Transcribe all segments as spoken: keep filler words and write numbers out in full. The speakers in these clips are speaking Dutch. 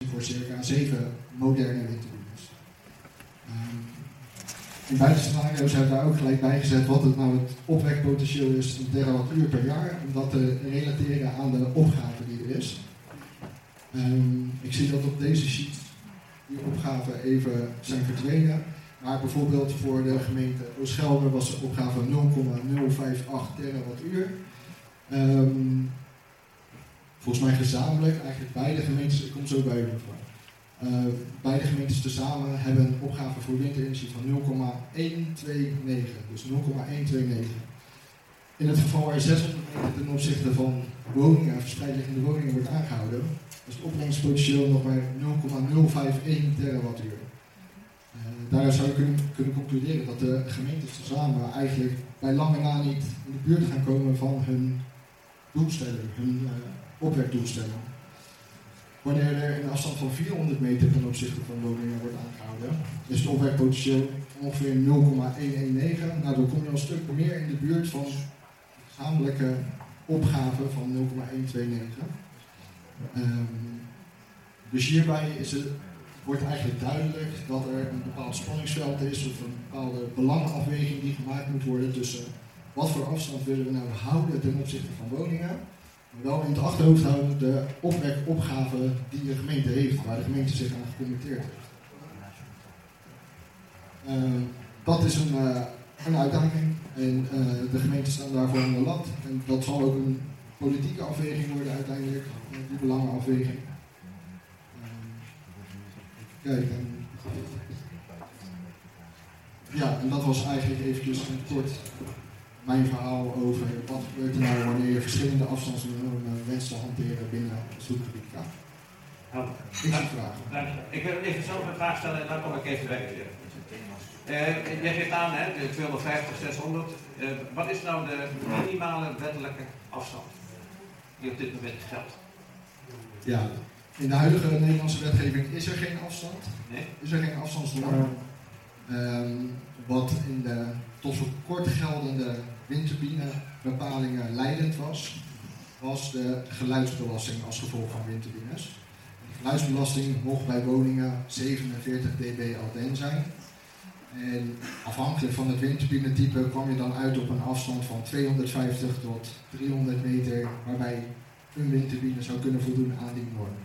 voor circa zeven moderne windturbines. Um, in beide scenario's hebben we daar ook gelijk bij gezet wat het nou het opwekpotentieel is in terawattuur per jaar, om dat te relateren aan de opgave die er is. Um, ik zie dat op deze sheet die opgaven even zijn verdwenen. Maar bijvoorbeeld voor de gemeente Oost-Gelre was de opgave nul komma nul vijf acht terawattuur. Um, volgens mij gezamenlijk, eigenlijk beide gemeentes, ik kom zo bij u mevrouw. Uh, beide gemeentes tezamen hebben een opgave voor windenergie van nul komma honderdnegen. Dus nul komma honderdnegen. In het geval waar zeshonderd meter ten opzichte van woningen, verspreid liggende woningen wordt aangehouden, is het opbrengstpotentieel nog maar nul komma nul vijf een terawattuur. Uh, daaruit zou je kunnen, kunnen concluderen dat de gemeentes tezamen eigenlijk bij lange na niet in de buurt gaan komen van hun doelstelling, hun uh, opwekdoelstelling. Wanneer er een afstand van vierhonderd meter ten opzichte van woningen wordt aangehouden, is het opwekpotentieel ongeveer nul komma honderdnegen. Nou, dan kom je al een stuk meer in de buurt van de gezamenlijke opgave van nul komma honderdnegen. Um, dus hierbij is het, wordt eigenlijk duidelijk dat er een bepaald spanningsveld is of een bepaalde belangenafweging die gemaakt moet worden tussen wat voor afstand willen we nou houden ten opzichte van woningen, maar wel in het achterhoofd houden de opwekopgave die de gemeente heeft, waar de gemeente zich aan gecommitteerd heeft. Uh, dat is een, uh, een uitdaging en uh, de gemeenten staan daarvoor aan de lat. En dat zal ook een politieke afweging worden uiteindelijk, die belangenafweging. Uh, kijk, en, ja, en dat was eigenlijk eventjes een kort mijn verhaal over wat gebeurt er nou wanneer je verschillende afstandsnormen wenst te hanteren binnen het zoekgebied K. Nou, ik zie vragen. Dank je. Ik wil even zelf een vraag stellen en dan kom ik even bij u. Uh, jij geeft aan, hè, de tweehonderdvijftig, zeshonderd. Uh, wat is nou de minimale wettelijke afstand die op dit moment geldt? Ja, in de huidige Nederlandse wetgeving is er geen afstand. Nee? Is er geen afstandsnorm. Um, wat in de tot voor kort geldende windturbinebepalingen leidend was, was de geluidsbelasting als gevolg van windturbines. De geluidsbelasting mocht bij woningen zevenenveertig decibel alten zijn. En afhankelijk van het windturbinetype kwam je dan uit op een afstand van tweehonderdvijftig tot driehonderd meter, waarbij een windturbine zou kunnen voldoen aan die norm.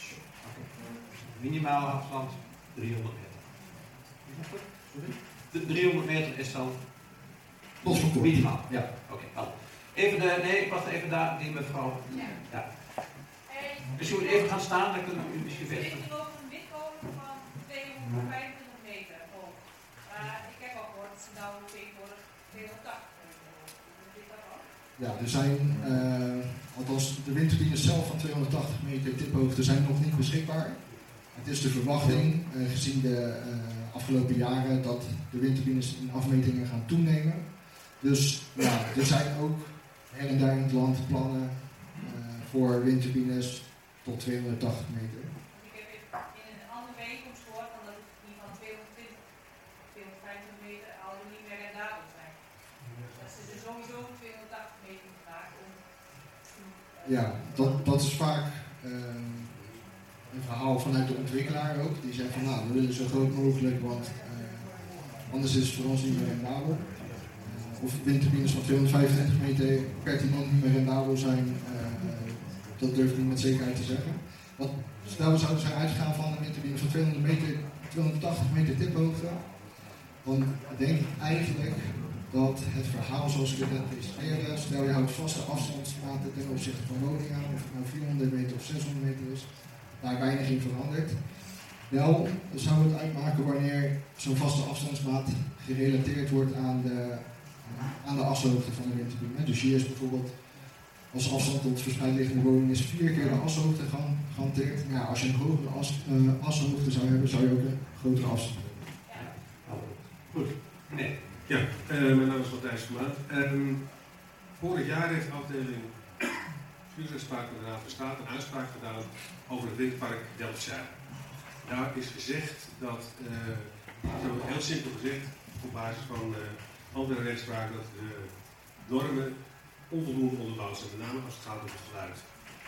Minimale afstand driehonderd meter. Is dat goed? Sorry? De driehonderd meter is dan tot voor kort. Minimaal. Ja. Oké. Okay. Even de, nee, ik wacht even daar, die mevrouw. Ja. Ja. Dus u moet even gaan staan, dan kunnen we u misschien Ik verder. spreek over een windkolen van tweehonderdvijfentwintig meter hoog. Maar ik heb al gehoord dat ze nou tegenwoordig tweehonderdtachtig meter hoog. Ja, er zijn, uh, althans de windturbines zelf van tweehonderdtachtig meter tiphoogte zijn nog niet beschikbaar. Het is de verwachting, uh, gezien de uh, afgelopen jaren, dat de windturbines in afmetingen gaan toenemen. Dus ja, er zijn ook her en daar in het land plannen uh, voor windturbines tot tweehonderdtachtig meter. Ik heb in een andere bijeenkomst gehoord dat die van tweehonderdtwintig, tweehonderdvijfentwintig meter al niet meer rendabel zijn. Dat ze er sowieso tweehonderdtachtig meter moeten maken om. Ja, dat, dat is vaak uh, een verhaal vanuit de ontwikkelaar ook. Die zegt van nou, we willen zo groot mogelijk, want uh, anders is het voor ons niet meer rendabel. Uh, of windturbines van tweehonderdvijfentwintig meter pertinent niet meer rendabel zijn, uh, dat durf ik niet met zekerheid te zeggen. Want stel we zouden zijn uitgegaan van een windturbine van tweehonderd meter, tweehonderdtachtig meter tiphoogte, dan denk ik eigenlijk dat het verhaal zoals ik het net presenteerde, stel je houdt vaste afstandsmaten ten opzichte van woningen, of het nou vierhonderd meter of zeshonderd meter is, daar weinig in verandert. Wel zou het uitmaken wanneer zo'n vaste afstandsmaat gerelateerd wordt aan de, aan de ashoogte van de windturbine. Dus hier is bijvoorbeeld als afstand tot verspreid liggende woning is vier keer de ashoogte gehanteerd. Ja, als je een hogere as, uh, ashoogte zou hebben, zou je ook een grotere afstand hebben. Goed. Nee. Ja, uh, mijn naam is Matthijs Vermaat. Um, vorig jaar heeft de afdeling Bestuursrechtspraak van de Raad van State een uitspraak gedaan over het windpark Delfzijl. Daar is gezegd dat, uh, zo heel simpel gezegd, op basis van uh, andere rechtspraak, dat de normen onvoldoende onderbouwd zijn, met name als het gaat om het geluid.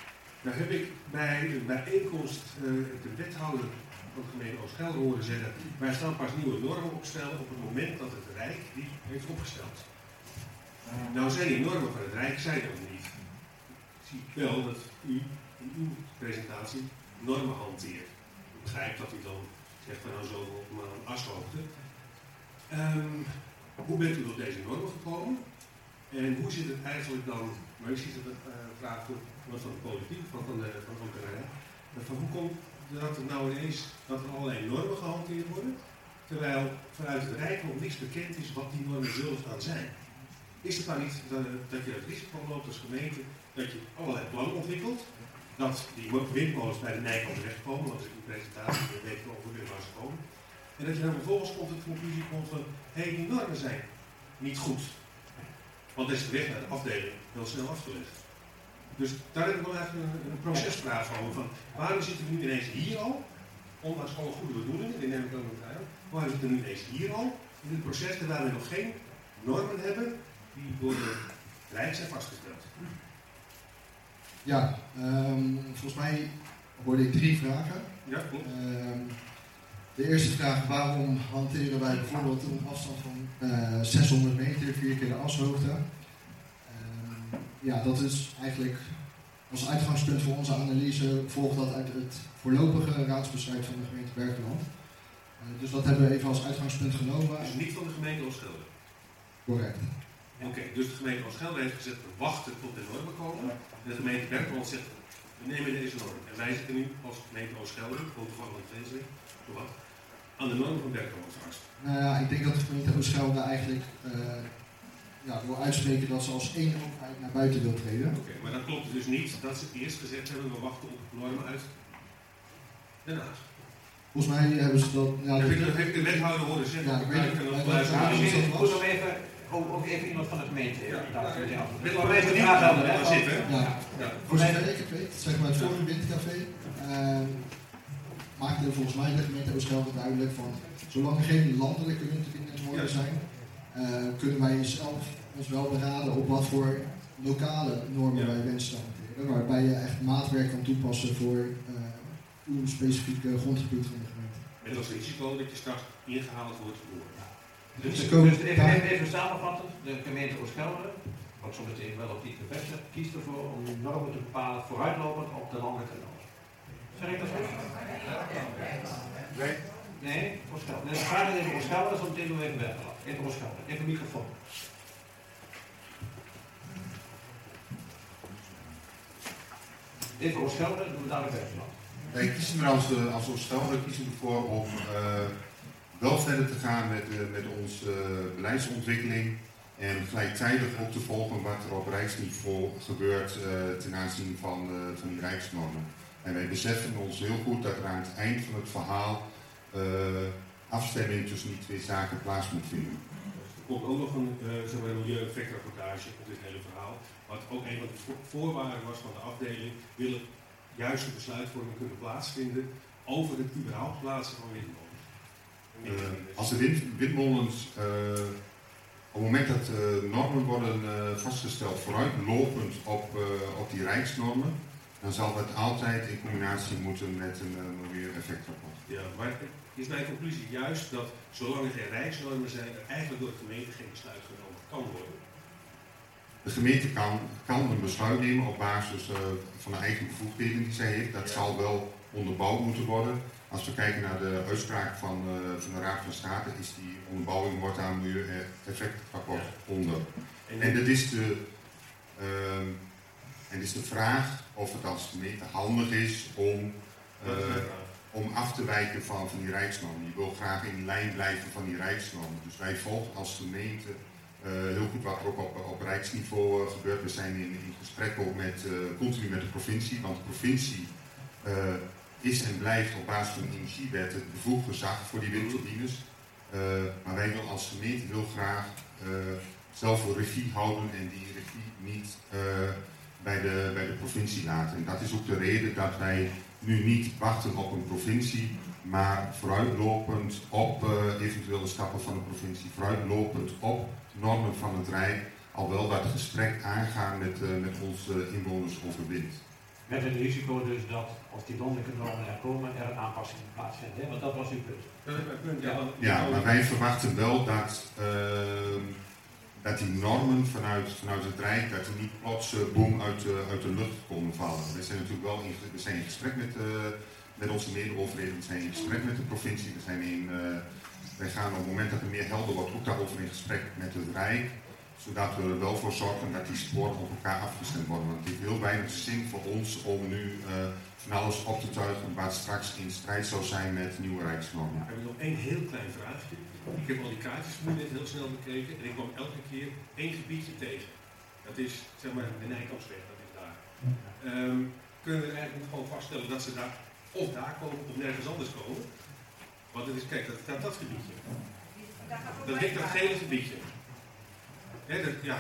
Nou heb ik bij een bijeenkomst uh, de wethouder van de gemeente Oost-Gelre horen zeggen, wij gaan pas nieuwe normen opstellen op het moment dat het Rijk die heeft opgesteld. Nou zijn die normen van het Rijk zijn er nog niet. Ik zie wel dat u in uw presentatie normen hanteert. Ik begrijp dat u dan zegt van nou zoveel maar een ashoogte. Um, hoe bent u op deze normen gekomen? En hoe zit het eigenlijk dan, maar u ziet het uh, vraag van de politiek, van, van de van de ambtenarij, van hoe komt dat er nou ineens dat er allerlei normen gehanteerd worden, terwijl vanuit het Rijk nog niks bekend is wat die normen zullen gaan zijn. Is het nou niet dat, dat je het risico loopt als gemeente dat je allerlei plannen ontwikkelt, dat die windmolens bij de Nijkamp terechtkomen, want dat is een presentatie, je weet wel ongeveer waar ze komen, en dat je dan vervolgens komt tot de conclusie komt van, hé, hey, die normen zijn niet goed. Want dan is de weg naar de afdeling heel snel afgelegd. Dus daar heb ik wel eigenlijk een, een procesvraag over. Van, waarom zitten we nu ineens hier al? Ondanks alle goede bedoelingen, die neem ik ook nog uit. Waarom zitten we nu ineens hier al? In het proces waar we nog geen normen hebben die door de Rijk zijn vastgesteld. Ja, um, volgens mij hoorde ik drie vragen. Ja, klopt. Um, de eerste vraag, waarom hanteren wij bijvoorbeeld een afstand van uh, zeshonderd meter, vier keer de ashoogte? Um, ja, dat is eigenlijk als uitgangspunt voor onze analyse, volgt dat uit het voorlopige raadsbesluit van de gemeente Berkelland. Uh, dus dat hebben we even als uitgangspunt genomen. Dus niet van de gemeente Oost-Gelre? Correct. Oké, okay, dus de gemeente Oost-Gelre heeft gezegd, we wachten tot de normen komen. En de gemeente Berkelland zegt, we nemen deze norm. En wij zitten nu als gemeente Oost-Gelre, protocollen Veenslink, zowat, aan de normen van Berkelland vast. Nou ja, ik denk dat de gemeente Oost-Gelre eigenlijk uh, ja, wil uitspreken dat ze als één overheid naar buiten wil treden. Oké, okay, maar dan klopt het dus niet dat ze eerst gezegd hebben, we wachten op normen uit Den Haag. Volgens mij hebben ze dat... Ja, heb, ik, heb ik de wethouder horen zeggen? Ja, ik weet het. Ik moet nog even, ook, ook even iemand van de gemeente. Ja, ja. Dit was even niet aan de zitten. Ja. Ja. Voor zover ik het weet, zeg maar het vorige windcafé, uh, maakte volgens mij de gemeente Oost-Gelre duidelijk van, zolang er geen landelijke windwindnormen zijn, uh, kunnen wij zelf ons wel beraden op wat voor lokale normen ja. wij wensen te hanteren, waarbij je echt maatwerk kan toepassen voor uh, uw specifieke grondgebied van de gemeente. Met als risico dat je straks ingehaald wordt door. Dus, dus even, even, even samenvatten, de gemeente Oost-Gelre, wat zo meteen wel op die bevestigd, kiest ervoor om normen te bepalen vooruitlopend op de landelijke normen. Zeg ik dat goed? Nee. Nee, Oost-Gelre. Dus we vragen even Oost-Gelre, zo meteen doen we even Berkelland. Even Oost-Gelre, even microfoon. Even Oost-Gelre, doen we dadelijk Berkelland. Wij kiezen er als, als Oost-Gelre kiezen ervoor om uh, wel verder te gaan met, uh, met onze uh, beleidsontwikkeling en gelijktijdig ook te volgen wat er op rijksniveau gebeurt uh, ten aanzien van, uh, van die rijksnormen. En wij beseffen ons heel goed dat er aan het eind van het verhaal uh, afstemming tussen die twee zaken plaats moet vinden. Er komt ook nog een uh, zeg maar, milieu-effectrapportage op dit hele verhaal, wat ook een van de voorwaarden was van de afdeling, willen juiste besluitvorming kunnen plaatsvinden over het überhaupt plaatsen van windmolens. Uh, als de wind, windmolens, uh, op het moment dat uh, normen worden uh, vastgesteld vooruitlopend op, uh, op die rijksnormen, dan zal dat altijd in combinatie moeten met een uh, milieu-effectrapport. Ja, maar is mijn conclusie juist dat zolang er geen rijksnormen zijn, er eigenlijk door de gemeente geen besluit genomen kan worden? De gemeente kan, kan een besluit nemen op basis uh, van de eigen bevoegdheden die zij heeft. Dat ja. zal wel onderbouwd moeten worden. Als we kijken naar de uitspraak van, uh, van de Raad van State, is die onderbouwing wordt daar een milieu-effectrapport ja. onder. En, en dat is de, uh, en is de vraag of het als gemeente handig is om, uh, om af te wijken van, van die rijksnormen. Je wil graag in lijn blijven van die rijksnormen. Dus wij volgen als gemeente Uh, heel goed wat er ook op, op rijksniveau uh, gebeurt. We zijn in, in gesprek ook met, uh, continu met de provincie, want de provincie uh, is en blijft op basis van de energiewet het bevoegd gezag voor die windturbines. Uh, maar wij willen als gemeente heel graag uh, zelf een regie houden en die regie niet uh, bij, de, bij de provincie laten. En dat is ook de reden dat wij nu niet wachten op een provincie, maar vooruitlopend op uh, eventuele stappen van de provincie, vooruitlopend op normen van het Rijk, al wel dat gesprek aangaan met, uh, met onze inwoners over wind. Met het risico dus dat, als die landelijke normen er komen, er een aanpassing plaatsvindt. Hè? Want dat was uw punt. Dat is mijn punt, ja. Ja, maar wij verwachten wel dat, uh, dat die normen vanuit, vanuit het Rijk, dat die niet plots uh, boom uit, uh, uit de lucht komen vallen. We zijn natuurlijk wel in, we zijn in gesprek met, uh, met onze medeoverheden, we zijn in gesprek met de provincie, we zijn in, uh, wij gaan op het moment dat er meer helder wordt ook daarover in gesprek met het Rijk, zodat we er wel voor zorgen dat die sporen op elkaar afgestemd worden. Want het heeft heel weinig zin voor ons om nu uh, van alles op te tuigen wat straks in strijd zou zijn met nieuwe rijksnormen. Ik heb nog één heel klein vraagje. Ik heb al die kaartjes nu net heel snel bekeken en ik kwam elke keer één gebiedje tegen. Dat is zeg maar de Nijkampsweg, dat is daar. Um, kunnen we eigenlijk gewoon vaststellen dat ze daar of daar komen of nergens anders komen? Want het is, kijk, dat, dat, dat gebiedje. Dat ligt dat gele gebiedje. He, dat, ja,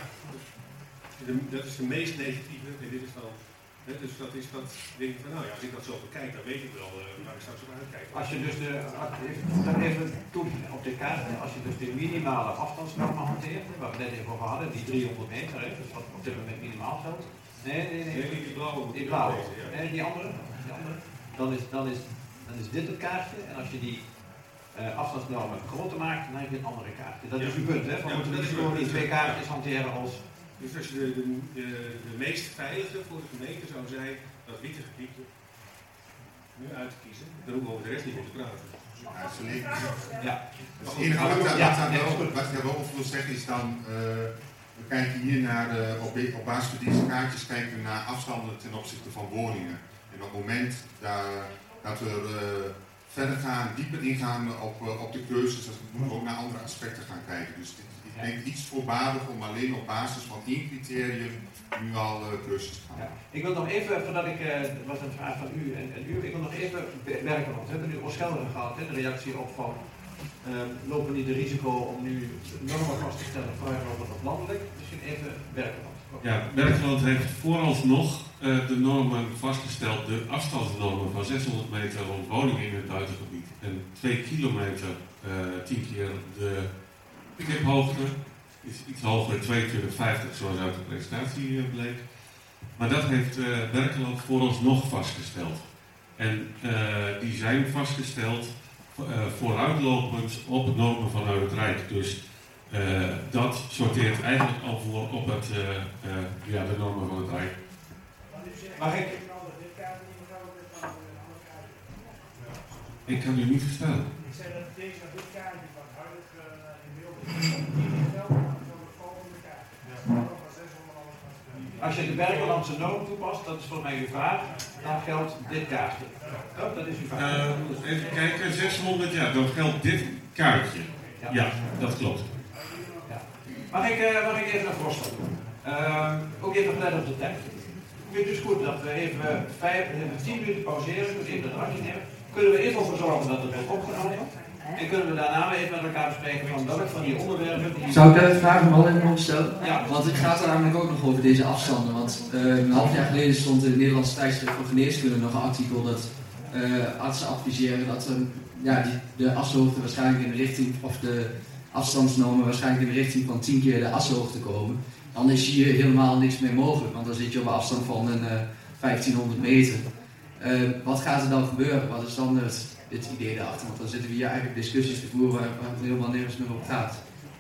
de, dat is de meest negatieve. En dit is dan, he, dus dat is dat, denk ik van, nou ja, als ik dat zo bekijk, dan weet ik wel uh, waar ik straks op uitkijk. Als je dus de, dan even toe op de kaart, als je dus de minimale afstandsnormen hanteert, waar we net even over hadden, die driehonderd meter, hè, dus wat op dit moment minimaal geldt. Nee, nee, nee. nee die blauwe. Die blauwe. En die andere, die andere. Dan, is, dan, is, dan is dit het kaartje, en als je die Uh, afstandsnormen groter maakt, dan heb je een andere kaartje. Dat ja. is uw punt, hè? Van ja, moeten we dus gewoon die twee kaartjes hanteren als... Dus als je de, de, de, de meest veilige voor de gemeente zou zijn, dat witte gebiedje nu uit te kiezen, dan hoeven we over de rest niet meer te praten. Ja, absoluut. Ja. Het enige wat, wat, wat, wat, wel, wat ik daar wel over wil zeggen is dan, uh, we kijken hier naar, uh, op, op basis van deze kaartjes kijken we naar afstanden ten opzichte van woningen. En op het moment dat, dat we uh, verder gaan, dieper ingaan op, uh, op de keuzes, dus we moeten ook naar andere aspecten gaan kijken. Dus dit, ik denk iets voorbarig om alleen op basis van één criterium nu al uh, keuzes te gaan. Ja. Ik wil nog even, voordat ik, uh, dat was een vraag van u en, en u, ik wil nog even werken, want we hebben nu Oost-Gelder gehad, hè, de reactie op van, uh, lopen niet de risico om nu normen vast te stellen vooruitlopend op landelijk, misschien even Berkeland. Ja, Berkeland heeft vooralsnog uh, de normen vastgesteld, de afstandsnormen van zeshonderd meter rond woningen in het buitengebied en twee kilometer, uh, tien keer de kiphoogte, is iets hoger, tweeëntwintig vijftig zoals uit de presentatie uh, bleek. Maar dat heeft uh, Berkeland vooralsnog vastgesteld. En uh, die zijn vastgesteld uh, vooruitlopend op normen vanuit het Rijk. Dus uh, dat sorteert eigenlijk al voor op het, uh, uh, ja, de normen van het Rijk. Mag ik? Ik kan u niet verstaan. Ik zei dat deze dit kaartje van huidig uh, in beeld is wel van de volgende kaart. Als je de Berkelandse norm toepast, dat is voor mij uw vraag, dan geldt dit kaartje. Oh, dat is uw vraag. Uh, even kijken, zeshonderd, ja, dan geldt dit kaartje. Ja, ja dat klopt. Ja. Mag, ik, uh, mag ik even een voorstel doen? Uh, ook even gelet op de tijd. Ik vind het dus goed dat we even, vijf, even tien minuten pauzeren, dus even een drankje nemen. Kunnen we even ervoor zorgen dat het wordt opgenomen? En kunnen we daarna even met elkaar bespreken van welk van die onderwerpen... Die... Zou ik daar de vraag nog wel even op stellen? Ja. Want het gaat er namelijk ook nog over deze afstanden. Want uh, een half jaar geleden stond in het Nederlands tijdschrift voor geneeskunde nog een artikel dat uh, artsen adviseren dat uh, ja, die, de assenhoogte waarschijnlijk in de richting, of de afstandsnormen waarschijnlijk in de richting van tien keer de assenhoogte komen. Dan is hier helemaal niks meer mogelijk, want dan zit je op een afstand van een uh, vijftienhonderd meter. Uh, wat gaat er dan gebeuren? Wat is dan het, het idee daarachter? Want dan zitten we hier eigenlijk discussies te voeren waar, waar het helemaal nergens meer op gaat.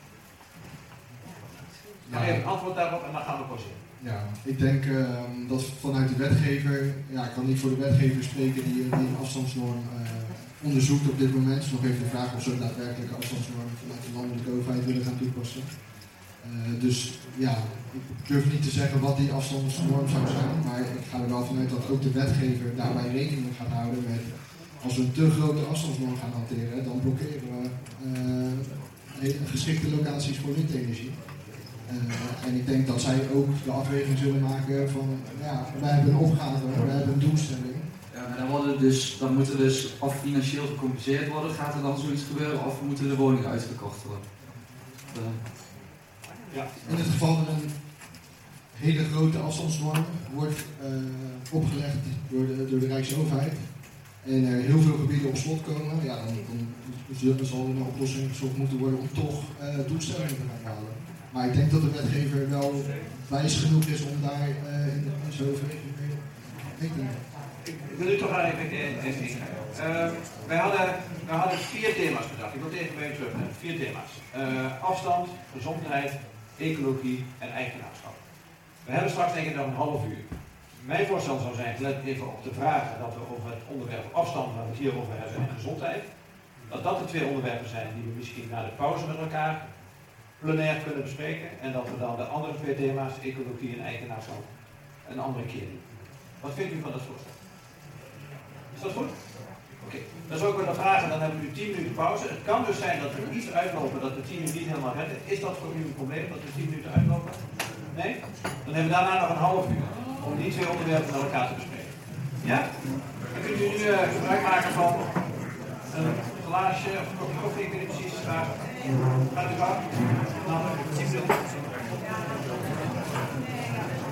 Nou, even antwoord daarop en dan gaan we pauzeren. Ja, ik denk uh, dat vanuit de wetgever, ja, ik kan niet voor de wetgever spreken die, die een afstandsnorm uh, onderzoekt op dit moment. Dus nog even de vraag of ze daadwerkelijk afstandsnorm vanuit de landelijke overheid willen gaan toepassen. Uh, dus ja, ik durf niet te zeggen wat die afstandsnorm zou zijn, maar ik ga er wel vanuit dat ook de wetgever daarbij rekening mee gaat houden met, als we een te grote afstandsnorm gaan hanteren, dan blokkeren we uh, geschikte locaties voor windenergie. Uh, en ik denk dat zij ook de afweging zullen maken van, ja, wij hebben een opgave, wij hebben een doelstelling. Ja, maar dan, worden dus, dan moet er dus of financieel gecompenseerd worden, gaat er dan zoiets gebeuren, of moeten de woningen uitgekocht worden? Uh. Ja. In het geval dat een hele grote afstandsnorm wordt uh, opgelegd door de, door de Rijksoverheid en er heel veel gebieden op slot komen, ja, dan, dan zal er een oplossing gezocht moeten worden om toch uh, doelstellingen te gaan halen. Maar ik denk dat de wetgever wel wijs genoeg is om daar uh, in, in zijn overweging Eten. Ik wil u toch wel even, even ingaan. Uh, wij, hadden, wij hadden vier thema's bedacht. Ik wil het even bij u terugnemen. Vier thema's. Uh, afstand, gezondheid, ecologie en eigenaarschap. We hebben straks denk ik nog een half uur. Mijn voorstel zou zijn, let even op de vragen dat we over het onderwerp afstand, waar we het hier over hebben, en gezondheid, dat dat de twee onderwerpen zijn die we misschien na de pauze met elkaar plenair kunnen bespreken. En dat we dan de andere twee thema's, ecologie en eigenaarschap, een andere keer doen. Wat vindt u van dat voorstel? Is dat goed? Oké. Okay. Dan zou ik willen vragen, dan hebben we nu tien minuten pauze. Het kan dus zijn dat we iets uitlopen, dat we tien minuten niet helemaal redden. Is dat voor u een probleem, dat we tien minuten uitlopen? Nee? Dan hebben we daarna nog een half uur om die twee onderwerpen met elkaar te bespreken. Ja? Dan kunt u nu uh, gebruik maken van een glaasje of een kopje koffie, ik weet niet precies waar. Gaat u waar? Dan tien minuten.